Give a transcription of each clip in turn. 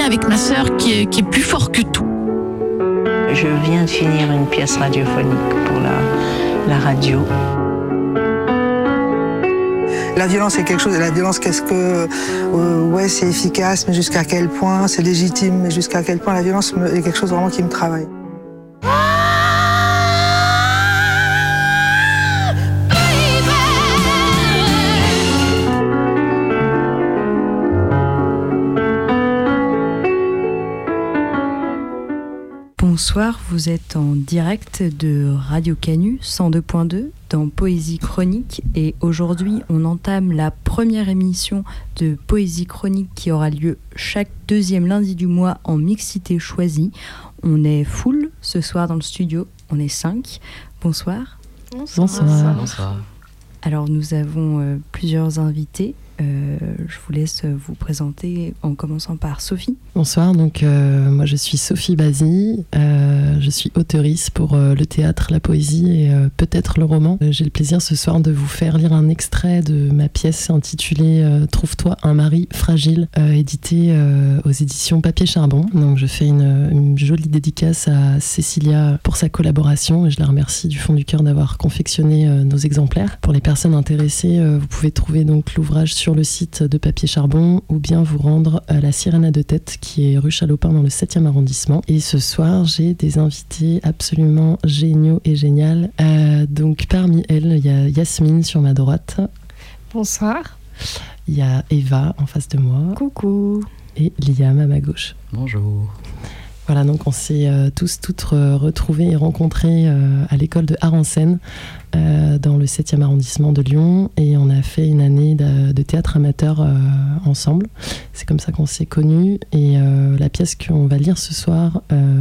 avec ma sœur qui est plus fort que tout. Je viens de finir une pièce radiophonique pour la radio. La violence c'est quelque chose, et la violence qu'est-ce que... ouais, c'est efficace, mais jusqu'à quel point, c'est légitime, mais jusqu'à quel point la violence est quelque chose vraiment qui me travaille. Bonsoir, vous êtes en direct de Radio Canu 102.2 dans Poésie Chronique et aujourd'hui on entame la première émission de Poésie Chronique qui aura lieu chaque deuxième lundi du mois en mixité choisie. On est full ce soir dans le studio, on est 5. Bonsoir. Bonsoir. Alors nous avons plusieurs invités. Je vous laisse vous présenter en commençant par Sophie. Bonsoir, donc moi je suis Sophie Bazy, je suis auteurice pour le théâtre, la poésie et peut-être le roman. J'ai le plaisir ce soir de vous faire lire un extrait de ma pièce intitulée Trouve-toi un mari fragile, éditée aux éditions Papier Charbon. Donc je fais une jolie dédicace à Cécilia pour sa collaboration et je la remercie du fond du cœur d'avoir confectionné nos exemplaires. Pour les personnes intéressées, vous pouvez trouver donc l'ouvrage sur le site de Papier Charbon ou bien vous rendre à la Sirène à deux têtes qui est rue Chalopin dans le 7e arrondissement. Et ce soir, j'ai des invités absolument géniaux et géniales. Donc parmi elles, il y a Yasmine sur ma droite. Bonsoir. Il y a Eva en face de moi. Coucou. Et Liam à ma gauche. Bonjour. Voilà, donc on s'est toutes retrouvés et rencontrés à l'école de Art en Seine dans le 7e arrondissement de Lyon et on a fait une année de théâtre amateur ensemble. C'est comme ça qu'on s'est connus et la pièce qu'on va lire ce soir,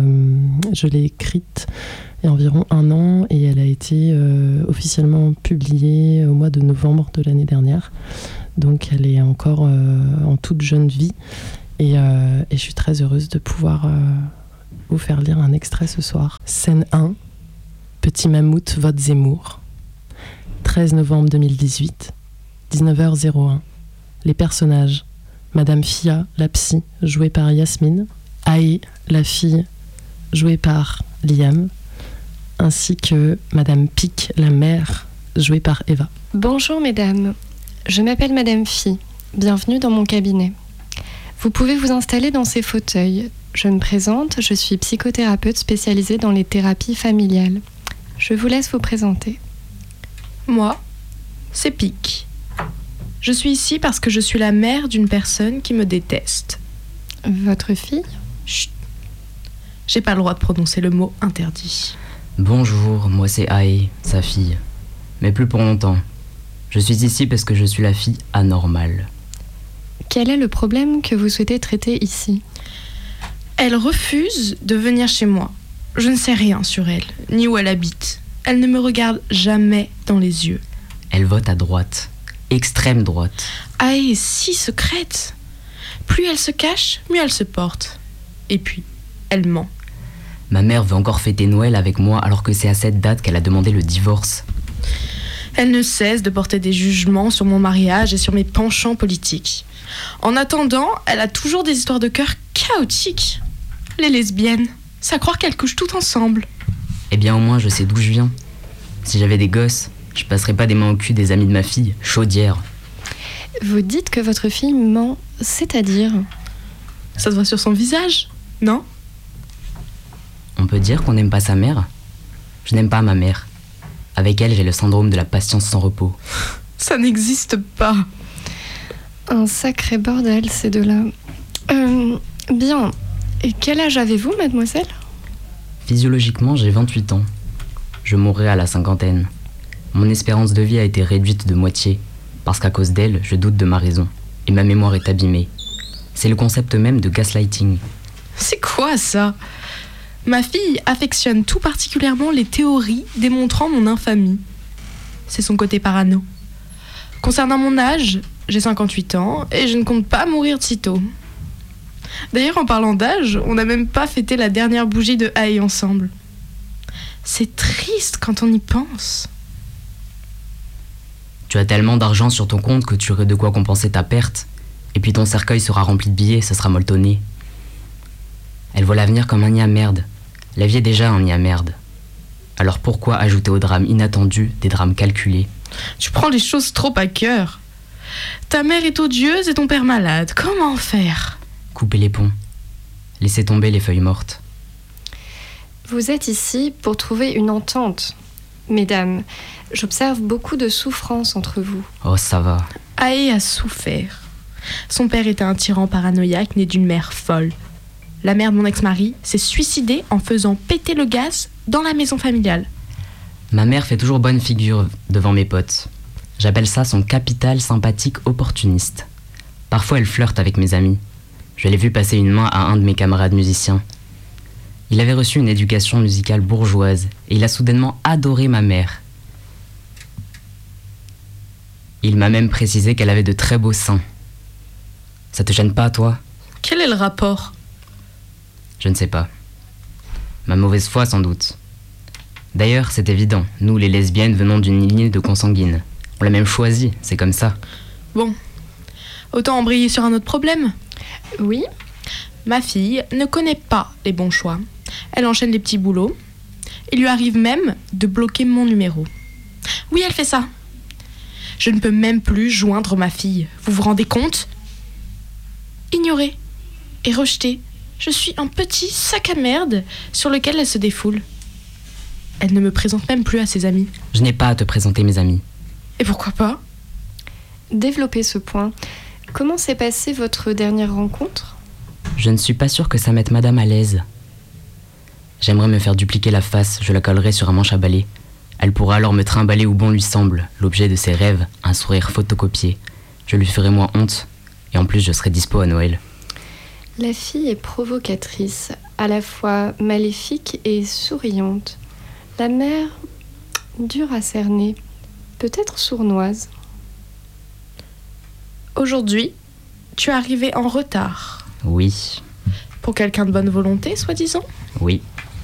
je l'ai écrite il y a environ 1 an et elle a été officiellement publiée au mois de novembre de l'année dernière. Donc elle est encore en toute jeune vie. Et je suis très heureuse de pouvoir vous faire lire un extrait ce soir. Scène 1, Petit Mammouth vote Zemmour. 13 novembre 2018, 19h01. Les personnages. Madame Fia, la psy, jouée par Yasmine. Aïe, la fille, jouée par Liam. Ainsi que Madame Pic, la mère, jouée par Eva. Bonjour mesdames, je m'appelle Madame Fille. Bienvenue dans mon cabinet. Vous pouvez vous installer dans ces fauteuils. Je me présente, je suis psychothérapeute spécialisée dans les thérapies familiales. Je vous laisse vous présenter. Moi, c'est Pic. Je suis ici parce que je suis la mère d'une personne qui me déteste. Votre fille ? Chut. J'ai pas le droit de prononcer le mot interdit. Bonjour, moi c'est Aïe, sa fille. Mais plus pour longtemps. Je suis ici parce que je suis la fille anormale. Quel est le problème que vous souhaitez traiter ici ? Elle refuse de venir chez moi. Je ne sais rien sur elle, ni où elle habite. Elle ne me regarde jamais dans les yeux. Elle vote à droite, extrême droite. Ah, et si secrète. Plus elle se cache, mieux elle se porte. Et puis, elle ment. Ma mère veut encore fêter Noël avec moi alors que c'est à cette date qu'elle a demandé le divorce. Elle ne cesse de porter des jugements sur mon mariage et sur mes penchants politiques. En attendant, elle a toujours des histoires de cœur chaotiques. Les lesbiennes, c'est à croire qu'elles couchent toutes ensemble. Eh bien au moins je sais d'où je viens. Si j'avais des gosses, je passerais pas des mains au cul des amis de ma fille, chaudière. Vous dites que votre fille ment, c'est-à-dire ? Ça se voit sur son visage, non ? On peut dire qu'on n'aime pas sa mère ? Je n'aime pas ma mère. Avec elle, j'ai le syndrome de la patience sans repos. Ça n'existe pas. Un sacré bordel, ces deux-là. Bien. Et quel âge avez-vous, mademoiselle ? Physiologiquement, j'ai 28 ans. Je mourrai à la 50aine. Mon espérance de vie a été réduite de moitié, parce qu'à cause d'elle, je doute de ma raison, et ma mémoire est abîmée. C'est le concept même de gaslighting. C'est quoi ça ? Ma fille affectionne tout particulièrement les théories démontrant mon infamie. C'est son côté parano. Concernant mon âge, j'ai 58 ans et je ne compte pas mourir de sitôt. D'ailleurs, en parlant d'âge, on n'a même pas fêté la dernière bougie de Haï ensemble. C'est triste quand on y pense. Tu as tellement d'argent sur ton compte que tu aurais de quoi compenser ta perte. Et puis ton cercueil sera rempli de billets, ça sera molletonné. Elle voit l'avenir comme un nid à merde. La vie est déjà un nid à merde. Alors pourquoi ajouter aux drames inattendus des drames calculés ? Tu prends les choses trop à cœur. Ta mère est odieuse et ton père malade. Comment faire ? Couper les ponts. Laisser tomber les feuilles mortes. Vous êtes ici pour trouver une entente. Mesdames, j'observe beaucoup de souffrance entre vous. Oh, ça va. Aé a souffert. Son père était un tyran paranoïaque né d'une mère folle. La mère de mon ex-mari s'est suicidée en faisant péter le gaz dans la maison familiale. Ma mère fait toujours bonne figure devant mes potes. J'appelle ça son capital sympathique opportuniste. Parfois, elle flirte avec mes amis. Je l'ai vu passer une main à un de mes camarades musiciens. Il avait reçu une éducation musicale bourgeoise et il a soudainement adoré ma mère. Il m'a même précisé qu'elle avait de très beaux seins. Ça te gêne pas, toi ? Quel est le rapport ? Je ne sais pas. Ma mauvaise foi, sans doute. D'ailleurs, c'est évident, nous les lesbiennes venons d'une lignée de consanguines. On l'a même choisi, c'est comme ça. Bon, autant embrayer sur un autre problème. Oui ? Ma fille ne connaît pas les bons choix. Elle enchaîne les petits boulots. Il lui arrive même de bloquer mon numéro. Oui, elle fait ça. Je ne peux même plus joindre ma fille. Vous vous rendez compte ? Ignorée et rejetée, je suis un petit sac à merde sur lequel elle se défoule. Elle ne me présente même plus à ses amis. Je n'ai pas à te présenter mes amis. Et pourquoi pas ? Développez ce point. Comment s'est passée votre dernière rencontre ? Je ne suis pas sûre que ça mette madame à l'aise. J'aimerais me faire dupliquer la face, je la collerai sur un manche à balai. Elle pourra alors me trimballer où bon lui semble, l'objet de ses rêves, un sourire photocopié. Je lui ferai moins honte, et en plus je serai dispo à Noël. La fille est provocatrice, à la fois maléfique et souriante. La mère, dure à cerner, peut-être sournoise. Aujourd'hui, tu es arrivé en retard. Oui. Pour quelqu'un de bonne volonté, soi-disant ? Oui.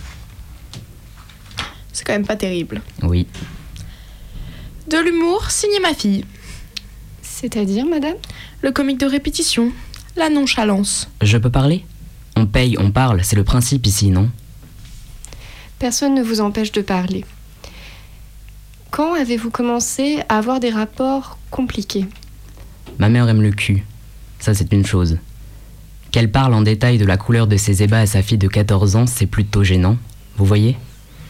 C'est quand même pas terrible. Oui. De l'humour, signé ma fille. C'est-à-dire, madame ? Le comique de répétition, la nonchalance. Je peux parler ? On paye, on parle, c'est le principe ici, non ? Personne ne vous empêche de parler. Quand avez-vous commencé à avoir des rapports compliqués ? Ma mère aime le cul. Ça, c'est une chose. Qu'elle parle en détail de la couleur de ses ébats à sa fille de 14 ans, c'est plutôt gênant. Vous voyez ? Oh !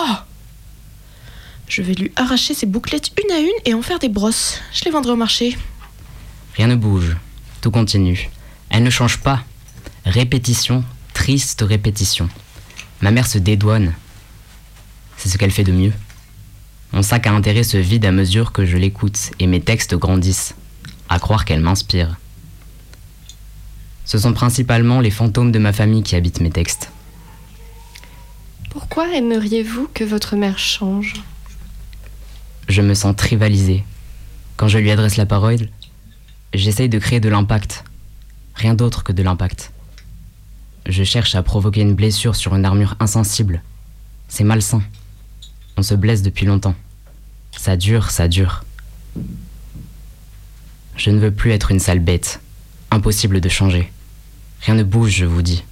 Je vais lui arracher ses bouclettes une à une et en faire des brosses. Je les vendrai au marché. Rien ne bouge. Tout continue. Elle ne change pas. Répétition, triste répétition. Ma mère se dédouane. C'est ce qu'elle fait de mieux. Mon sac à intérêt se vide à mesure que je l'écoute et mes textes grandissent. À croire qu'elle m'inspire. Ce sont principalement les fantômes de ma famille qui habitent mes textes. Pourquoi aimeriez-vous que votre mère change ? Je me sens tribalisé. Quand je lui adresse la parole, j'essaye de créer de l'impact. Rien d'autre que de l'impact. Je cherche à provoquer une blessure sur une armure insensible. C'est malsain. On se blesse depuis longtemps. Ça dure, ça dure. Je ne veux plus être une sale bête. Impossible de changer. Rien ne bouge, je vous dis.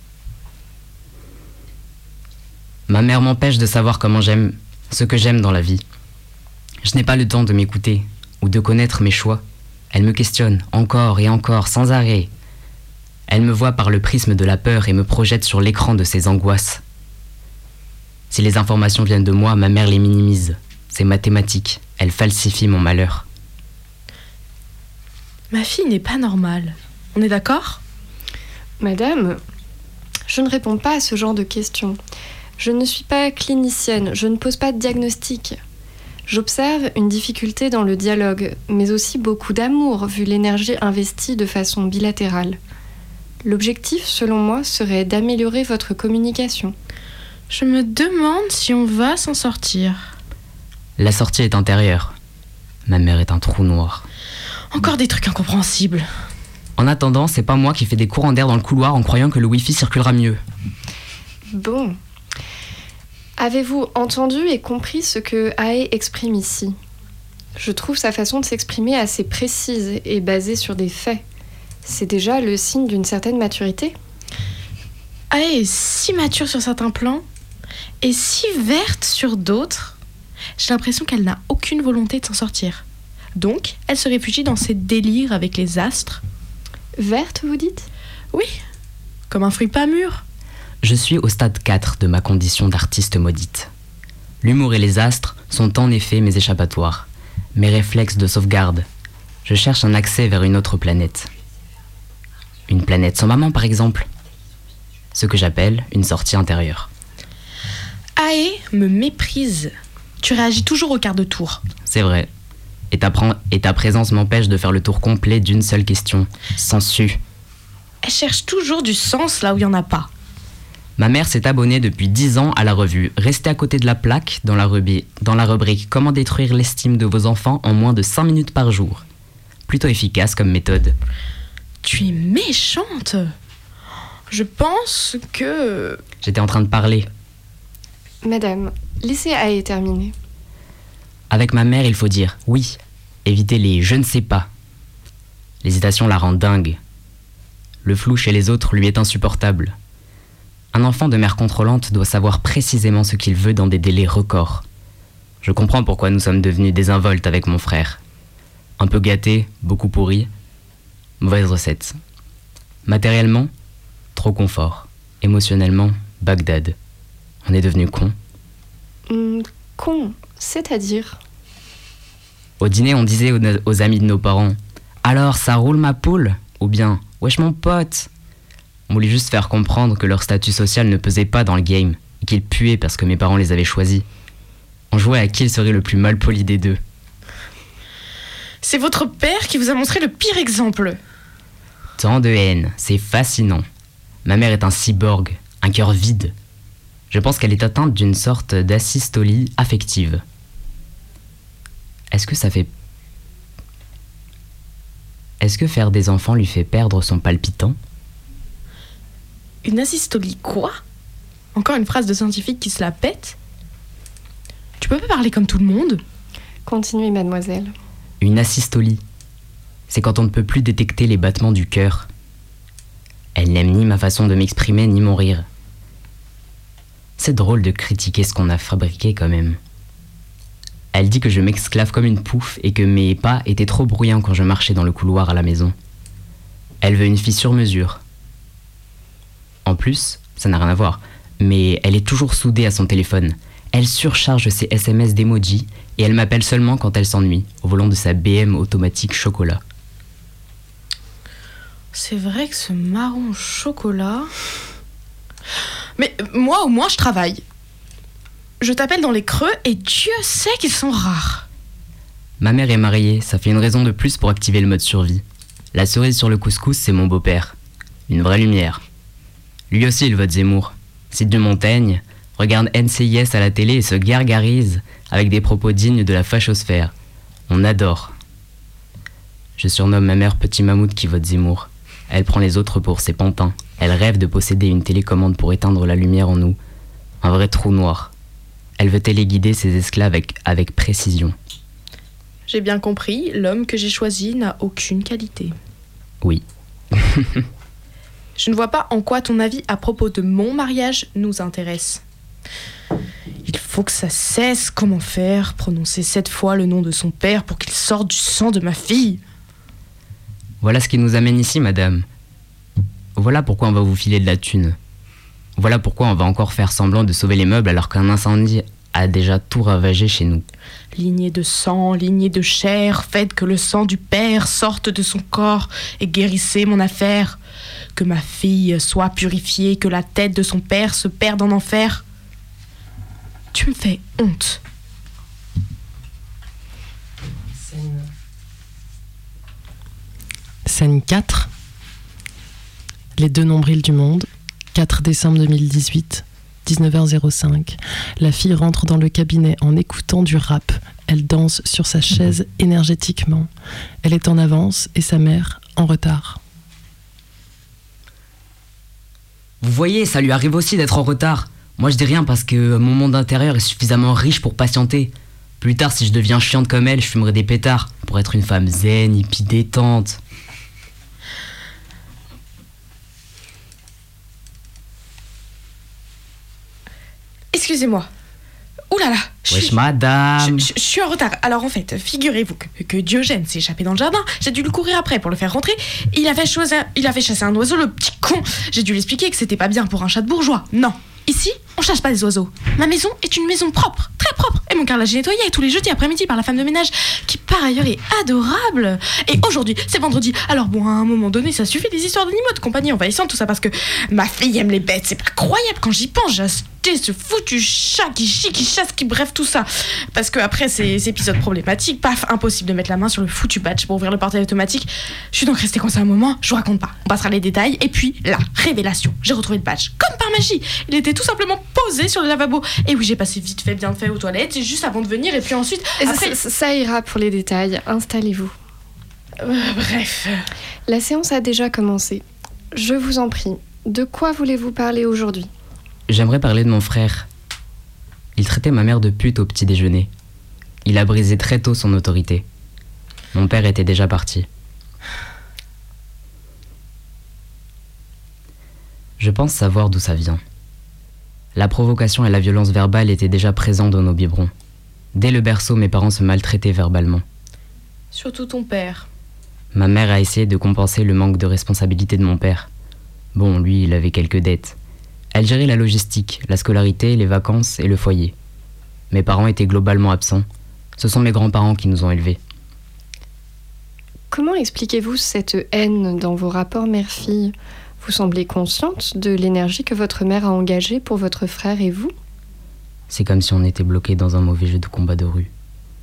Ma mère m'empêche de savoir comment j'aime, ce que j'aime dans la vie. Je n'ai pas le temps de m'écouter ou de connaître mes choix. Elle me questionne encore et encore, sans arrêt. Elle me voit par le prisme de la peur et me projette sur l'écran de ses angoisses. Si les informations viennent de moi, ma mère les minimise. C'est mathématique. Elle falsifie mon malheur. Ma fille n'est pas normale. On est d'accord ? Madame, je ne réponds pas à ce genre de questions. Je ne suis pas clinicienne, je ne pose pas de diagnostic. J'observe une difficulté dans le dialogue, mais aussi beaucoup d'amour, vu l'énergie investie de façon bilatérale. L'objectif, selon moi, serait d'améliorer votre communication. Je me demande si on va s'en sortir. La sortie est intérieure. Ma mère est un trou noir. Encore des trucs incompréhensibles. En attendant, c'est pas moi qui fais des courants d'air dans le couloir en croyant que le Wi-Fi circulera mieux. Bon. Avez-vous entendu et compris ce que Aé exprime ici ? Je trouve sa façon de s'exprimer assez précise et basée sur des faits. C'est déjà le signe d'une certaine maturité. Aé est si mature sur certains plans et si verte sur d'autres. J'ai l'impression qu'elle n'a aucune volonté de s'en sortir. Donc, elle se réfugie dans ses délires avec les astres. Verte, vous dites ? Oui, comme un fruit pas mûr. Je suis au stade 4 de ma condition d'artiste maudite. L'humour et les astres sont en effet mes échappatoires, mes réflexes de sauvegarde. Je cherche un accès vers une autre planète. Une planète sans maman, par exemple. Ce que j'appelle une sortie intérieure. Aé me méprise. Tu réagis toujours au quart de tour. C'est vrai. Et ta présence m'empêche de faire le tour complet d'une seule question. Sensu. Elle cherche toujours du sens là où il n'y en a pas. Ma mère s'est abonnée depuis 10 ans à la revue. Restez à côté de la plaque dans la rubrique « Comment détruire l'estime de vos enfants en moins de 5 minutes par jour ». Plutôt efficace comme méthode. Tu es méchante. Je pense que... J'étais en train de parler. Madame, laissez Aé terminer. Avec ma mère, il faut dire oui. Éviter les « je ne sais pas ». L'hésitation la rend dingue. Le flou chez les autres lui est insupportable. Un enfant de mère contrôlante doit savoir précisément ce qu'il veut dans des délais records. Je comprends pourquoi nous sommes devenus désinvoltes avec mon frère. Un peu gâtés, beaucoup pourris. Mauvaise recette. Matériellement, trop confort. Émotionnellement, Bagdad. On est devenus cons. Con, c'est-à-dire ? Au dîner, on disait aux amis de nos parents « Alors, ça roule ma poule ?» Ou bien « Wesh mon pote ?» On voulait juste faire comprendre que leur statut social ne pesait pas dans le game et qu'ils puaient parce que mes parents les avaient choisis. On jouait à qui serait le plus mal poli des deux. C'est votre père qui vous a montré le pire exemple. Tant de haine, c'est fascinant. Ma mère est un cyborg, un cœur vide. Je pense qu'elle est atteinte d'une sorte d'asystolie affective. Est-ce que faire des enfants lui fait perdre son palpitant ? Une asystolie quoi ? Encore une phrase de scientifique qui se la pète ? Tu peux pas parler comme tout le monde ? Continuez, mademoiselle. Une asystolie, c'est quand on ne peut plus détecter les battements du cœur. Elle n'aime ni ma façon de m'exprimer, ni mon rire. C'est drôle de critiquer ce qu'on a fabriqué quand même. Elle dit que je m'exclave comme une pouffe et que mes pas étaient trop bruyants quand je marchais dans le couloir à la maison. Elle veut une fille sur mesure. En plus, ça n'a rien à voir, mais elle est toujours soudée à son téléphone. Elle surcharge ses SMS d'emoji et elle m'appelle seulement quand elle s'ennuie, au volant de sa BM automatique chocolat. C'est vrai que ce marron chocolat... Mais moi au moins je travaille. Je t'appelle dans les creux et Dieu sait qu'ils sont rares. Ma mère est mariée, ça fait une raison de plus pour activer le mode survie. La cerise sur le couscous, c'est mon beau-père. Une vraie lumière. Lui aussi il vote Zemmour. Cite de Montaigne, regarde NCIS à la télé et se gargarise avec des propos dignes de la fachosphère. On adore. Je surnomme ma mère Petit Mammouth qui vote Zemmour. Elle prend les autres pour ses pantins. Elle rêve de posséder une télécommande pour éteindre la lumière en nous. Un vrai trou noir. Elle veut téléguider ses esclaves avec précision. J'ai bien compris, l'homme que j'ai choisi n'a aucune qualité. Oui. Je ne vois pas en quoi ton avis à propos de mon mariage nous intéresse. Il faut que ça cesse. Comment faire ? Prononcer 7 fois le nom de son père pour qu'il sorte du sang de ma fille. Voilà ce qui nous amène ici, madame. Voilà pourquoi on va vous filer de la thune. Voilà pourquoi on va encore faire semblant de sauver les meubles alors qu'un incendie a déjà tout ravagé chez nous. Lignée de sang, lignée de chair, faites que le sang du père sorte de son corps et guérissez mon affaire. Que ma fille soit purifiée, que la tête de son père se perde en enfer. Tu me fais honte. Scène 4. Les deux nombrils du monde. 4 décembre 2018, 19h05. La fille rentre dans le cabinet en écoutant du rap. Elle danse sur sa chaise énergétiquement. Elle est en avance et sa mère en retard. Vous voyez, ça lui arrive aussi d'être en retard. Moi je dis rien parce que mon monde intérieur est suffisamment riche pour patienter. Plus tard, si je deviens chiante comme elle, je fumerai des pétards pour être une femme zen, hippie, détente. excusez-moi. Ouh là là, madame. je suis en retard. Alors en fait, figurez-vous que Diogène s'est échappé dans le jardin. J'ai dû le courir après pour le faire rentrer. Il avait chassé un oiseau, le petit con. J'ai dû lui expliquer que c'était pas bien pour un chat de bourgeois. Non, ici, on chasse pas des oiseaux. Ma maison est une maison propre, très propre. Et mon carrelage est nettoyé tous les jeudis après-midi par la femme de ménage, qui par ailleurs est adorable. Et aujourd'hui, c'est vendredi. Alors bon, à un moment donné, ça suffit des histoires d'animaux de compagnie envahissantes, tout ça, parce que ma fille aime les bêtes. C'est pas croyable quand j'y pense. J'ai acheté ce foutu chat qui chie, qui chasse, qui bref, tout ça. Parce que après ces épisodes problématiques, paf, impossible de mettre la main sur le foutu badge pour ouvrir le portail automatique. Je suis donc restée coincée un moment, je vous raconte pas. On passera les détails. Et puis, la révélation. J'ai retrouvé le badge, comme par magie. Il était tout simplement posé sur le lavabo. Et oui, j'ai passé vite fait, bien fait aux toilettes, juste avant de venir. Et puis ensuite... après... Ça ira pour les détails. Installez-vous. Bref. La séance a déjà commencé. Je vous en prie. De quoi voulez-vous parler aujourd'hui ? J'aimerais parler de mon frère. Il traitait ma mère de pute au petit déjeuner. Il a brisé très tôt son autorité. Mon père était déjà parti. Je pense savoir d'où ça vient. La provocation et la violence verbale étaient déjà présentes dans nos biberons. Dès le berceau, mes parents se maltraitaient verbalement. Surtout ton père. Ma mère a essayé de compenser le manque de responsabilité de mon père. Bon, lui, il avait quelques dettes. Elle gérait la logistique, la scolarité, les vacances et le foyer. Mes parents étaient globalement absents. Ce sont mes grands-parents qui nous ont élevés. Comment expliquez-vous cette haine dans vos rapports mère-fille ? Vous semblez consciente de l'énergie que votre mère a engagée pour votre frère et vous ? C'est comme si on était bloqués dans un mauvais jeu de combat de rue.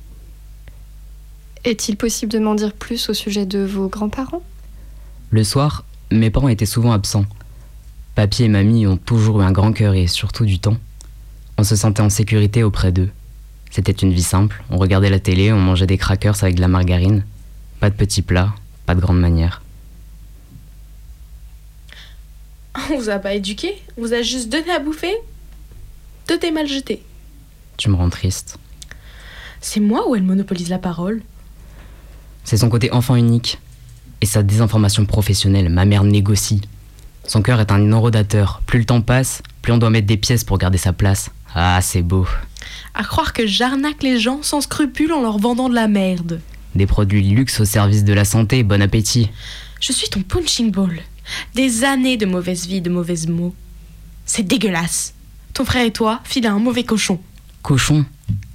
Est-il possible de m'en dire plus au sujet de vos grands-parents ? Le soir, mes parents étaient souvent absents. Papy et mamie ont toujours eu un grand cœur et surtout du temps. On se sentait en sécurité auprès d'eux. C'était une vie simple, on regardait la télé, on mangeait des crackers avec de la margarine. Pas de petits plats, pas de grandes manières. On vous a pas éduqué ? On vous a juste donné à bouffer ? Tout est mal jeté. Tu me rends triste. C'est moi ou elle monopolise la parole ? C'est son côté enfant unique et sa désinformation professionnelle. Ma mère négocie. Son cœur est un non-rodateur. Plus le temps passe, plus on doit mettre des pièces pour garder sa place. Ah, c'est beau. À croire que j'arnaque les gens sans scrupule en leur vendant de la merde. Des produits luxe au service de la santé, bon appétit. Je suis ton punching ball. Des années de mauvaise vie, de mauvais mots. C'est dégueulasse. Ton frère et toi filent un mauvais cochon. Cochon ? Coton ?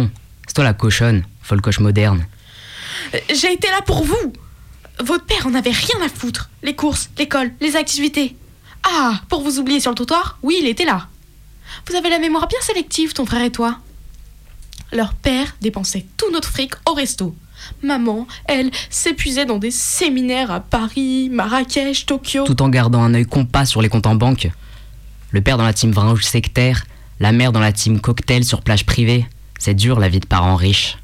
C'est toi la cochonne, folcoche moderne. J'ai été là pour vous. Votre père en avait rien à foutre. Les courses, l'école, les activités. Ah, pour vous oublier sur le trottoir ? Oui, il était là. Vous avez la mémoire bien sélective, ton frère et toi. Leur père dépensait tout notre fric au resto. Maman, elle, s'épuisait dans des séminaires à Paris, Marrakech, Tokyo. Tout en gardant un œil compas sur les comptes en banque. Le père dans la team vin rouge sectaire, la mère dans la team cocktail sur plage privée. C'est dur la vie de parents riches.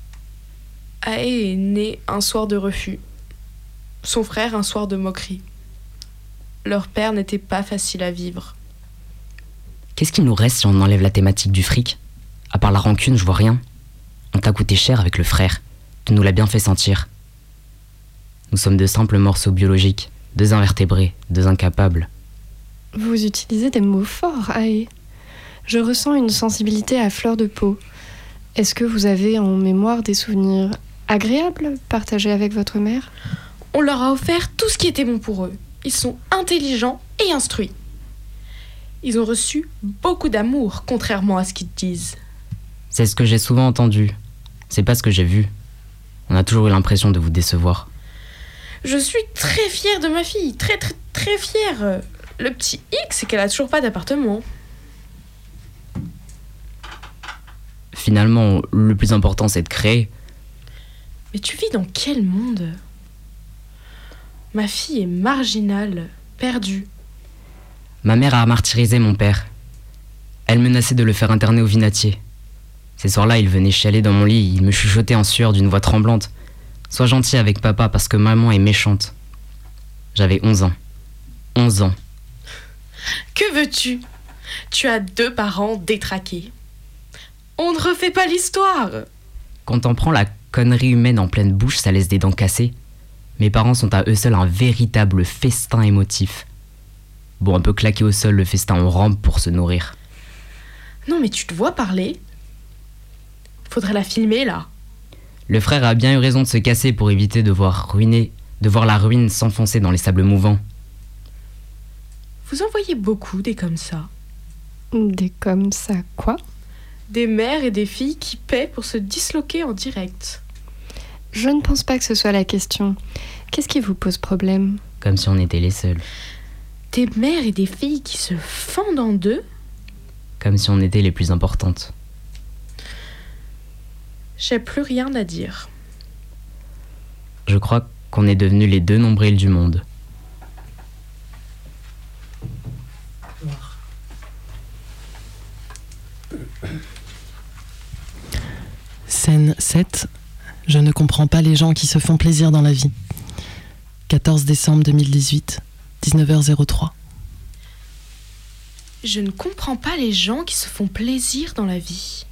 Aé est né un soir de refus. Son frère un soir de moquerie. Leur père n'était pas facile à vivre. Qu'est-ce qu'il nous reste si on enlève la thématique du fric ? À part la rancune, je vois rien. On t'a coûté cher avec le frère. Tu nous l'as bien fait sentir. Nous sommes de simples morceaux biologiques, deux invertébrés, deux incapables. Vous utilisez des mots forts, Aé. Je ressens une sensibilité à fleur de peau. Est-ce que vous avez en mémoire des souvenirs agréables partagés avec votre mère ? On leur a offert tout ce qui était bon pour eux. Ils sont intelligents et instruits. Ils ont reçu beaucoup d'amour, contrairement à ce qu'ils disent. C'est ce que j'ai souvent entendu. C'est pas ce que j'ai vu. On a toujours eu l'impression de vous décevoir. Je suis très fière de ma fille, très très très fière. Le petit hic, c'est qu'elle a toujours pas d'appartement. Finalement, le plus important, c'est de créer. Mais tu vis dans quel monde ? Ma fille est marginale, perdue. Ma mère a martyrisé mon père. Elle menaçait de le faire interner au Vinatier. Ces soirs-là, il venait chialer dans mon lit, il me chuchotait en sueur d'une voix tremblante. « Sois gentil avec papa parce que maman est méchante. » J'avais 11 ans. 11 ans. Que veux-tu ? Tu as 2 parents détraqués. On ne refait pas l'histoire. Quand on prend la connerie humaine en pleine bouche, ça laisse des dents cassées. Mes parents sont à eux seuls un véritable festin émotif. Bon, un peu claqué au sol, le festin, on rampe pour se nourrir. Non mais tu te vois parler? Faudrait la filmer là. Le frère a bien eu raison de se casser pour éviter de voir la ruine s'enfoncer dans les sables mouvants. Vous en voyez beaucoup des comme ça. Des comme ça quoi? Des mères et des filles qui paient pour se disloquer en direct. Je ne pense pas que ce soit la question. Qu'est-ce qui vous pose problème? Comme si on était les seuls. Des mères et des filles qui se fendent en deux? Comme si on était les plus importantes. J'ai plus rien à dire. Je crois qu'on est devenus les deux nombrils du monde. Scène 7. Je ne comprends pas les gens qui se font plaisir dans la vie. 14 décembre 2018, 19h03. Je ne comprends pas les gens qui se font plaisir dans la vie.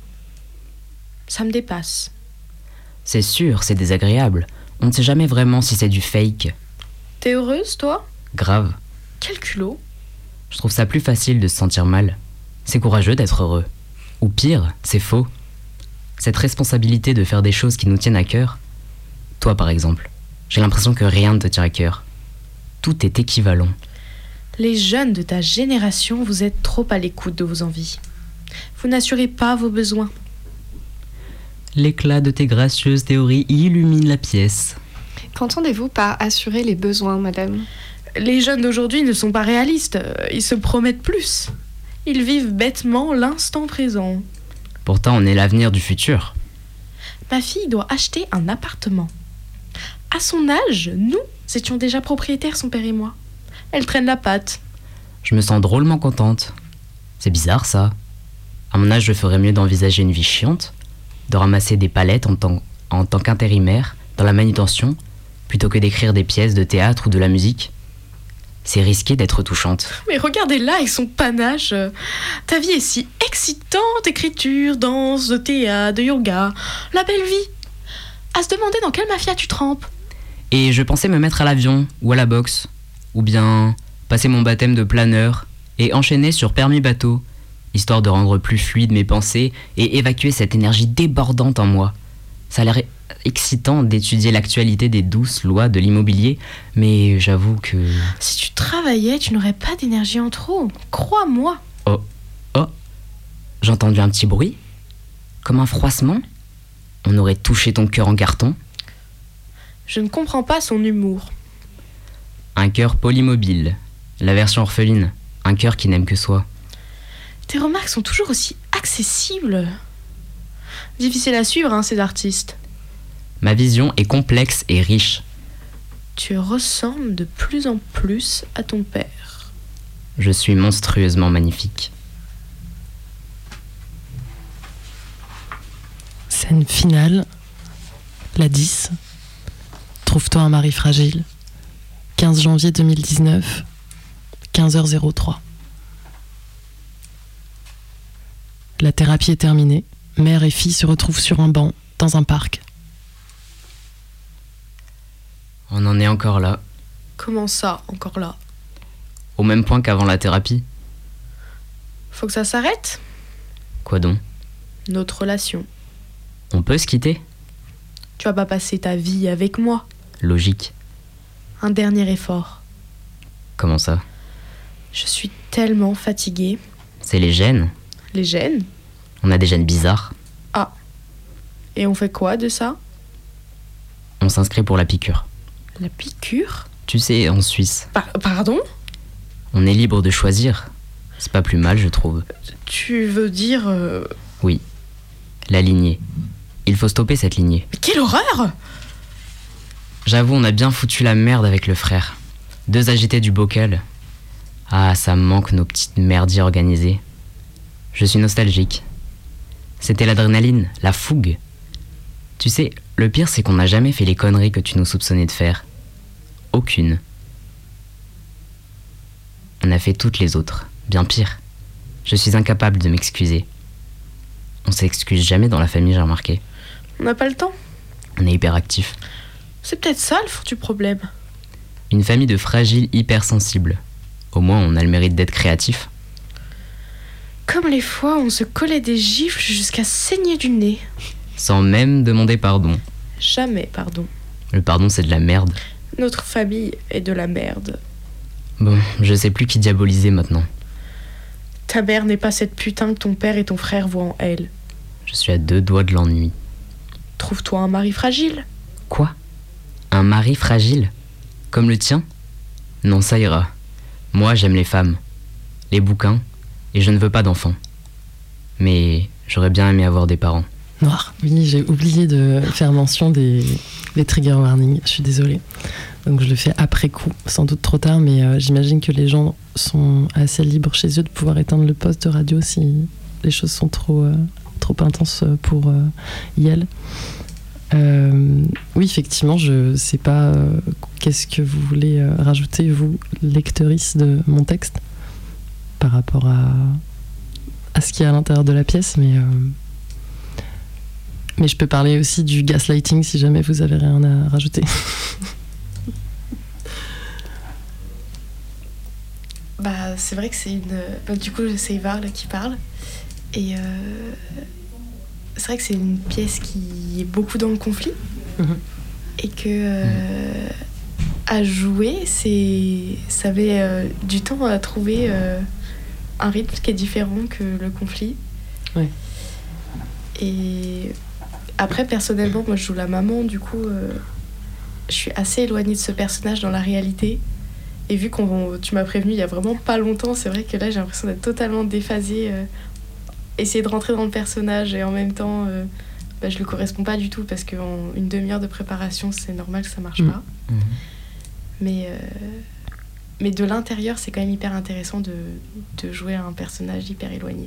Ça me dépasse. C'est sûr, c'est désagréable. On ne sait jamais vraiment si c'est du fake. T'es heureuse, toi? Grave. Quel culot. Je trouve ça plus facile de se sentir mal. C'est courageux d'être heureux. Ou pire, c'est faux. Cette responsabilité de faire des choses qui nous tiennent à cœur. Toi, par exemple, j'ai l'impression que rien ne te tient à cœur. Tout est équivalent. Les jeunes de ta génération, vous êtes trop à l'écoute de vos envies. Vous n'assurez pas vos besoins. L'éclat de tes gracieuses théories illumine la pièce. Qu'entendez-vous par assurer les besoins, madame? Les jeunes d'aujourd'hui ne sont pas réalistes. Ils se promettent plus. Ils vivent bêtement l'instant présent. Pourtant, on est l'avenir du futur. Ma fille doit acheter un appartement. À son âge, nous étions déjà propriétaires, son père et moi. Elle traîne la patte. Je me sens drôlement contente. C'est bizarre, ça. À mon âge, je ferais mieux d'envisager une vie chiante, de ramasser des palettes en tant qu'intérimaire dans la manutention, plutôt que d'écrire des pièces de théâtre ou de la musique. C'est risqué d'être touchante. Mais regardez-la avec son panache. Ta vie est si excitante, écriture, danse, de théâtre, de yoga. La belle vie. À se demander dans quelle mafia tu trempes. Et je pensais me mettre à l'avion ou à la boxe, ou bien passer mon baptême de planeur et enchaîner sur permis bateau, histoire de rendre plus fluide mes pensées et évacuer cette énergie débordante en moi. Ça a l'air excitant d'étudier l'actualité des douces lois de l'immobilier, mais j'avoue que... Si tu travaillais, tu n'aurais pas d'énergie en trop. Crois-moi. Oh, j'ai entendu un petit bruit, comme un froissement. On aurait touché ton cœur en carton. Je ne comprends pas son humour. Un cœur polymobile, la version orpheline, un cœur qui n'aime que soi. Tes remarques sont toujours aussi accessibles. Difficile à suivre, hein, ces artistes. Ma vision est complexe et riche. Tu ressembles de plus en plus à ton père. Je suis monstrueusement magnifique. Scène finale. La 10. Trouve-toi un mari fragile. 15 janvier 2019, 15h03. La thérapie est terminée. Mère et fille se retrouvent sur un banc, dans un parc. On en est encore là. Comment ça, encore là? Au même point qu'avant la thérapie. Faut que ça s'arrête? Quoi donc? Notre relation. On peut se quitter? Tu vas pas passer ta vie avec moi. Logique. Un dernier effort. Comment ça? Je suis tellement fatiguée. C'est les gènes. Les gènes? On a des gènes bizarres. Ah. Et on fait quoi de ça? On s'inscrit pour la piqûre. La piqûre? Tu sais, en Suisse. Pardon? On est libre de choisir. C'est pas plus mal, je trouve. Tu veux dire... Oui. La lignée. Il faut stopper cette lignée. Mais quelle horreur! J'avoue, on a bien foutu la merde avec le frère. 2 agités du bocal. Ah, ça me manque nos petites merdies organisées. Je suis nostalgique. C'était l'adrénaline, la fougue. Tu sais, le pire c'est qu'on n'a jamais fait les conneries que tu nous soupçonnais de faire. Aucune. On a fait toutes les autres. Bien pire. Je suis incapable de m'excuser. On s'excuse jamais dans la famille, j'ai remarqué. On n'a pas le temps. On est hyperactifs. C'est peut-être ça le foutu problème. Une famille de fragiles hypersensibles. Au moins, on a le mérite d'être créatif. Comme les fois où on se collait des gifles jusqu'à saigner du nez. Sans même demander pardon. Jamais pardon. Le pardon, c'est de la merde. Notre famille est de la merde. Bon, je sais plus qui diaboliser maintenant. Ta mère n'est pas cette putain que ton père et ton frère voient en elle. Je suis à 2 doigts de l'ennui. Trouve-toi un mari fragile. Quoi ? Un mari fragile ? Comme le tien ? Non, ça ira. Moi, j'aime les femmes, les bouquins, et je ne veux pas d'enfants. Mais j'aurais bien aimé avoir des parents. Noir. Oui, j'ai oublié de faire mention des trigger warnings. Je suis désolée. Donc je le fais après coup, sans doute trop tard, mais j'imagine que les gens sont assez libres chez eux de pouvoir éteindre le poste de radio si les choses sont trop intenses pour Yael. Oui, effectivement, je sais pas qu'est-ce que vous voulez rajouter, vous, lectrice de mon texte, par rapport à ce qu'il y a à l'intérieur de la pièce, mais je peux parler aussi du gaslighting si jamais vous avez rien à rajouter. Bah, c'est vrai que c'est du coup, c'est Ivar là, qui parle. Et c'est vrai que c'est une pièce qui est beaucoup dans le conflit. Et que à jouer, ça avait du temps à trouver un rythme qui est différent que le conflit. Ouais. Et après, personnellement, moi je joue la maman, du coup, je suis assez éloignée de ce personnage dans la réalité. Et vu que tu m'as prévenu il y a vraiment pas longtemps, c'est vrai que là j'ai l'impression d'être totalement déphasée. Essayer de rentrer dans le personnage et en même temps, je lui corresponds pas du tout parce qu'en une demi-heure de préparation, c'est normal que ça marche pas. Mais de l'intérieur, c'est quand même hyper intéressant de jouer un personnage hyper éloigné.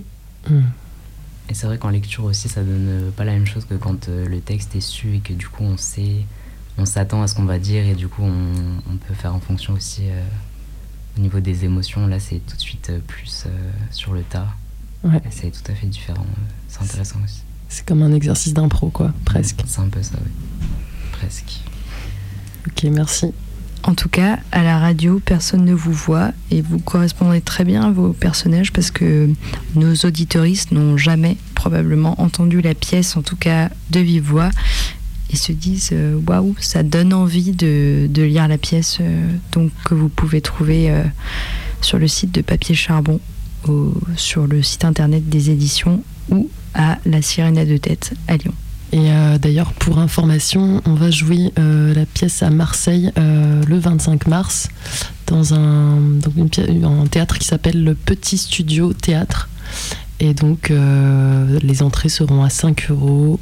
Et c'est vrai qu'en lecture aussi, ça donne pas la même chose que quand le texte est su et que du coup on s'attend à ce qu'on va dire et du coup on peut faire en fonction aussi au niveau des émotions. Là, c'est tout de suite plus sur le tas. Ouais. Et c'est tout à fait différent. C'est intéressant aussi. C'est comme un exercice d'impro, quoi, presque. C'est un peu ça, oui. Presque. Ok, merci. En tout cas, à la radio, personne ne vous voit et vous correspondez très bien à vos personnages parce que nos auditeuristes n'ont jamais probablement entendu la pièce, en tout cas de vive voix, et se disent waouh, ça donne envie de lire la pièce donc que vous pouvez trouver sur le site de Papier Charbon, sur le site internet des éditions ou à la Sirène de Tête à Lyon. Et d'ailleurs, pour information, on va jouer la pièce à Marseille le 25 mars dans un théâtre qui s'appelle le Petit Studio Théâtre. Et donc, les entrées seront à 5 €.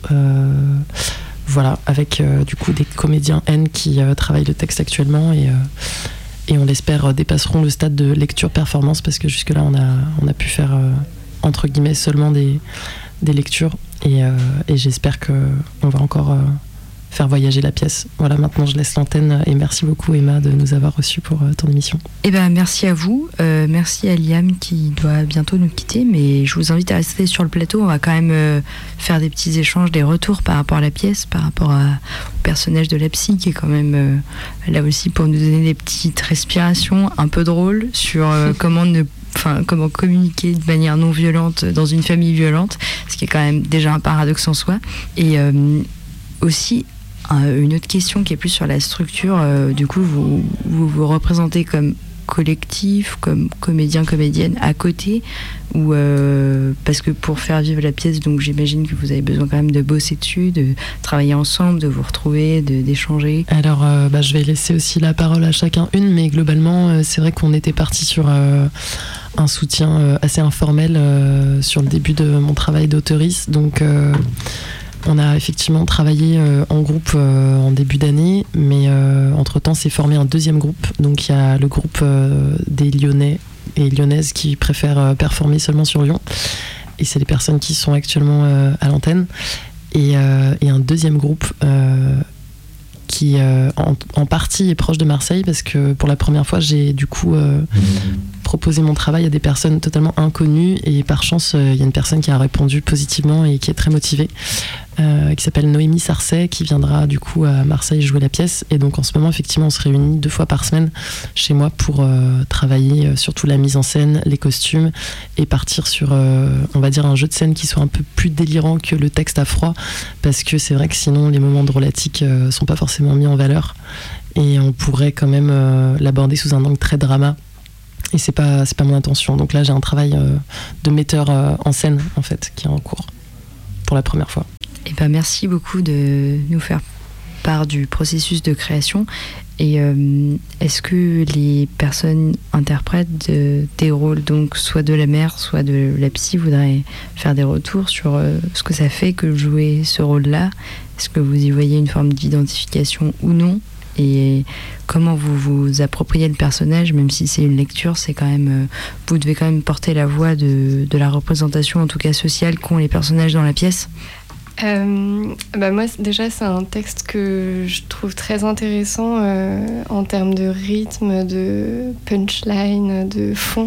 Voilà, avec du coup des comédiens N qui travaillent le texte actuellement et on l'espère dépasseront le stade de lecture-performance parce que jusque-là, on a pu faire entre guillemets seulement des lectures. Et j'espère qu'on va encore faire voyager la pièce. Voilà, maintenant je laisse l'antenne et merci beaucoup Emma de nous avoir reçus pour ton émission. Eh ben, merci à vous, merci à Liam qui doit bientôt nous quitter, mais je vous invite à rester sur le plateau, on va quand même faire des petits échanges, des retours par rapport à la pièce, par rapport au personnage de la psy qui est quand même là aussi pour nous donner des petites respirations un peu drôles sur comment communiquer de manière non violente dans une famille violente, ce qui est quand même déjà un paradoxe en soi. Et aussi, une autre question qui est plus sur la structure, du coup, vous représentez comme collectif, comme comédien, comédienne à côté, ou parce que pour faire vivre la pièce, donc j'imagine que vous avez besoin quand même de bosser dessus, de travailler ensemble, de vous retrouver, d'échanger. Alors, je vais laisser aussi la parole à chacun mais globalement, c'est vrai qu'on était parti sur un soutien assez informel sur le début de mon travail d'auteuriste. Donc, on a effectivement travaillé en groupe en début d'année, mais entre-temps s'est formé un deuxième groupe. Donc il y a le groupe des Lyonnais et Lyonnaises qui préfèrent performer seulement sur Lyon. Et c'est les personnes qui sont actuellement à l'antenne. Et un deuxième groupe qui en partie est proche de Marseille, parce que pour la première fois j'ai du coup proposer mon travail à des personnes totalement inconnues, et par chance il y a une personne qui a répondu positivement et qui est très motivée, qui s'appelle Noémie Sarcey, qui viendra du coup à Marseille jouer la pièce. Et donc en ce moment effectivement on se réunit 2 fois par semaine chez moi pour travailler surtout la mise en scène, les costumes, et partir sur on va dire un jeu de scène qui soit un peu plus délirant que le texte à froid, parce que c'est vrai que sinon les moments drôlatiques sont pas forcément mis en valeur, et on pourrait quand même l'aborder sous un angle très drama, et c'est pas mon intention. Donc là j'ai un travail de metteur en scène en fait qui est en cours pour la première fois. Et ben merci beaucoup de nous faire part du processus de création. Et est-ce que les personnes interprètent des rôles, donc soit de la mère, soit de la psy, voudraient faire des retours sur ce que ça fait que jouer ce rôle-là? Est-ce que vous y voyez une forme d'identification ou non? Et comment vous vous appropriez le personnage, même si c'est une lecture, c'est quand même, vous devez quand même porter la voix de la représentation, en tout cas sociale, qu'ont les personnages dans la pièce. Moi déjà c'est un texte que je trouve très intéressant en termes de rythme, de punchline, de fond,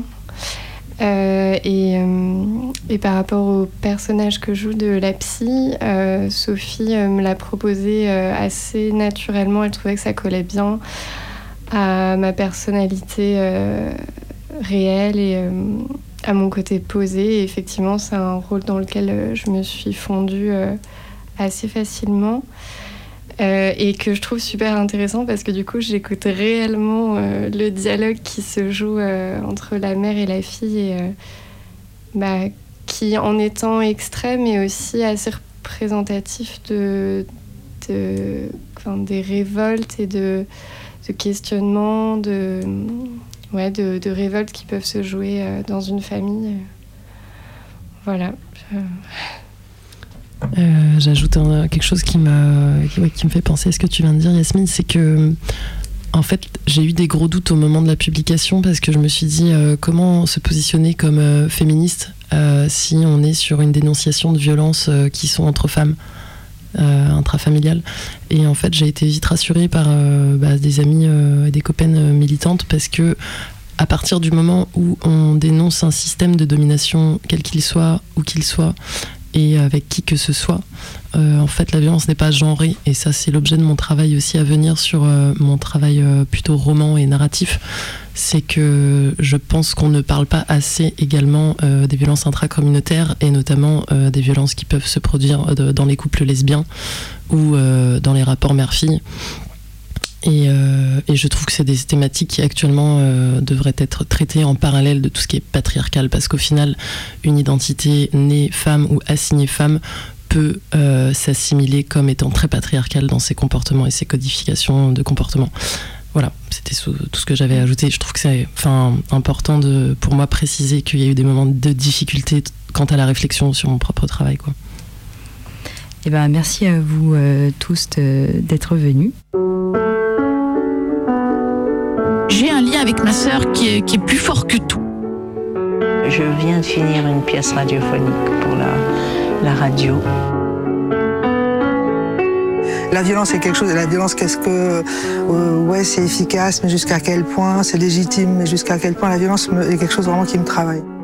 et par rapport au personnage que joue de la psy, Sophie me l'a proposé assez naturellement. Elle trouvait que ça collait bien à ma personnalité réelle et à mon côté posé. Et effectivement, c'est un rôle dans lequel je me suis fondue assez facilement, et que je trouve super intéressant parce que du coup, j'écoute réellement le dialogue qui se joue entre la mère et la fille, et qui, en étant extrême, est aussi assez représentatif des révoltes et de questionnements, de révoltes qui peuvent se jouer dans une famille. Voilà. J'ajoute quelque chose qui me fait penser à ce que tu viens de dire, Yasmine, c'est que en fait j'ai eu des gros doutes au moment de la publication, parce que je me suis dit comment se positionner comme féministe si on est sur une dénonciation de violences qui sont entre femmes, intrafamiliales. Et en fait j'ai été vite rassurée par des amis et des copaines militantes, parce que à partir du moment où on dénonce un système de domination, quel qu'il soit, où qu'il soit, et avec qui que ce soit, en fait la violence n'est pas genrée. Et ça c'est l'objet de mon travail aussi à venir, sur mon travail plutôt roman et narratif. C'est que je pense qu'on ne parle pas assez également des violences intracommunautaires, et notamment des violences qui peuvent se produire dans les couples lesbiens ou dans les rapports mère-fille. Et je trouve que c'est des thématiques qui actuellement devraient être traitées en parallèle de tout ce qui est patriarcal, parce qu'au final, une identité née femme ou assignée femme peut s'assimiler comme étant très patriarcale dans ses comportements et ses codifications de comportements. Voilà, c'était tout ce que j'avais ajouté. Je trouve que c'est important pour moi préciser qu'il y a eu des moments de difficulté quant à la réflexion sur mon propre travail, quoi. Et merci à vous tous d'être venus. J'ai un lien avec ma sœur qui est plus fort que tout. Je viens de finir une pièce radiophonique pour la radio. La violence c'est quelque chose. La violence, qu'est-ce que c'est efficace, mais jusqu'à quel point c'est légitime, mais jusqu'à quel point la violence est quelque chose vraiment qui me travaille.